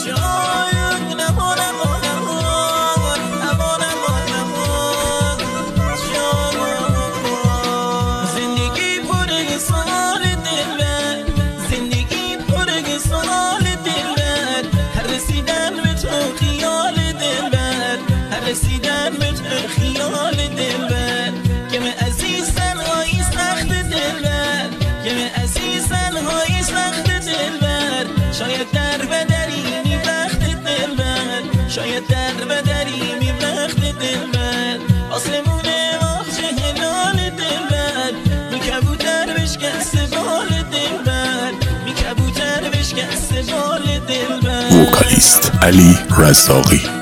رسیدن به تو خیال دلبر که من عزیزن های سخت دلبر که من عزیزن های سخت دلبر شاید در بدری می وقت دلبر شاید در بدری می وقت دلبر آسمون واقع هلال دلبر می کبوتر بشکست بال دلبر می کبوتر بشکست بال دلبر. وکالیست علی رزاقی.